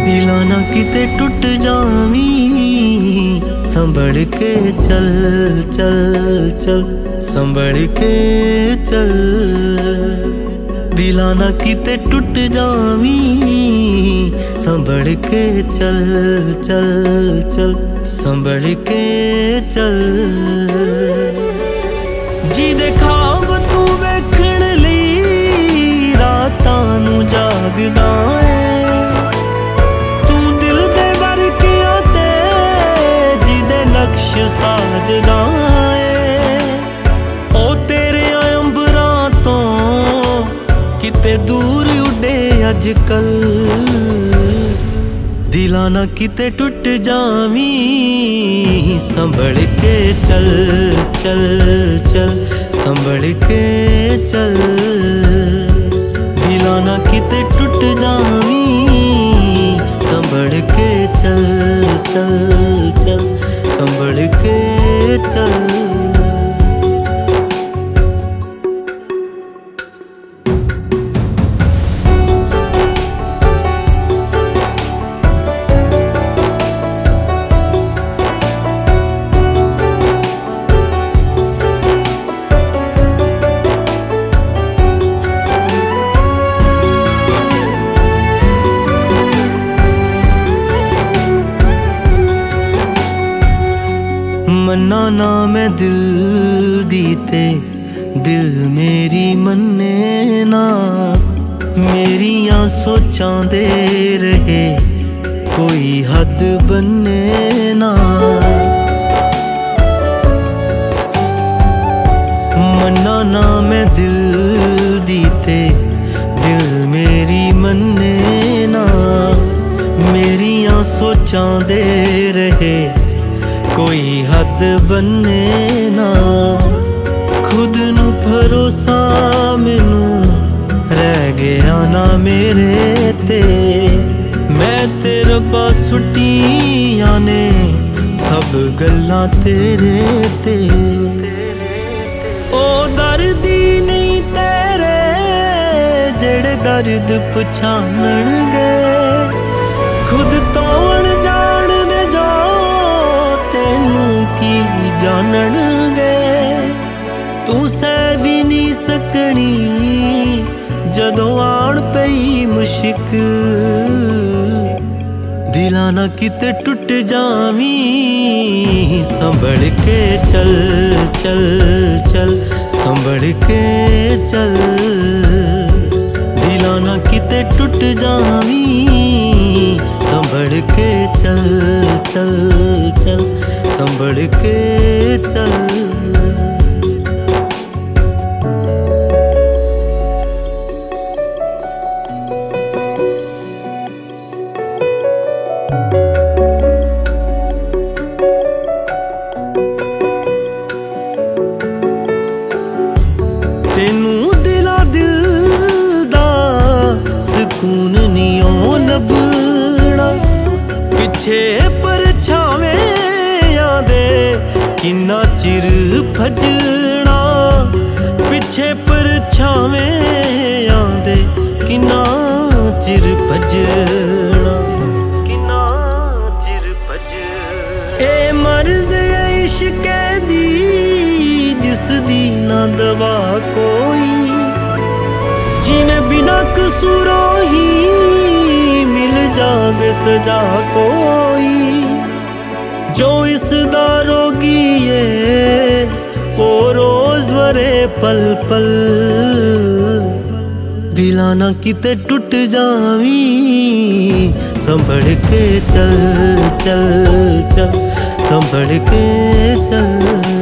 दिला ना किते टुट जावी, संभल के चल चल चल, संभल के चल। दिला ना किते टुट जावी, संभल के चल चल चल, संभल के चल। जी दे ख्वाब तू वेखण लई रातां नूं जागदा है, तू दिल दे वरकियां ते जिदे नक्श साजदा है। ओ तेरे अंबरां तों किते दूर उडे अजकल, दिला ना किते टुट जावी, संभल के चल चल चल, संभल के चल। दिला ना किते टुट जावी, संभल के चल चल चल, संभल के चल। मन्ना ना मैं दिल दीते, दिल मेरी मन्ने ना, मेरियां सोचां दे रहे कोई हद बन्ने ना। मन्ना ना मैं दिल दीते, दिल मेरी मन्ने ना, मेरियां सोचां दे रहे कोई हद बन्ने ना। खुद नू भरोसा मैनू रह गया ना मेरे ते, मैं ते रब्बा सुटियां ने सब गल्लां तेरे ते। ओ दर्दी नहीं तेरे जेड़े दर्द पछाणनगे, खुद तोड़ जाणने जो तेनू की जानणगे। तू सह भी नहीं सकनी जदों आण पई मुश्किल, दिला ना किते टुट जावी, संभल के चल चल चल, संभल के चल। दिला ना किते टुट जावी, संभल के चल चल चल, संभल के चल। तेनू दिला दिल दा सुकून नहीं ओ लभना, पिछे परछावें आंदे किन्ना चिर भजना। पिछे परछावें आंदे किन्ना चिर भजना, किन्ना चिर भजना। ए मर्ज़ इश्क दी जिस दी ना दवा कोई, जिन्हें बिना कसूरों ही मिल जावे सजा कोई। जो इस दा रोगी है ओ रोज मरे पल पल, दिला ना किते टुट जावी, संभल के चल चल चल, संभल के चल।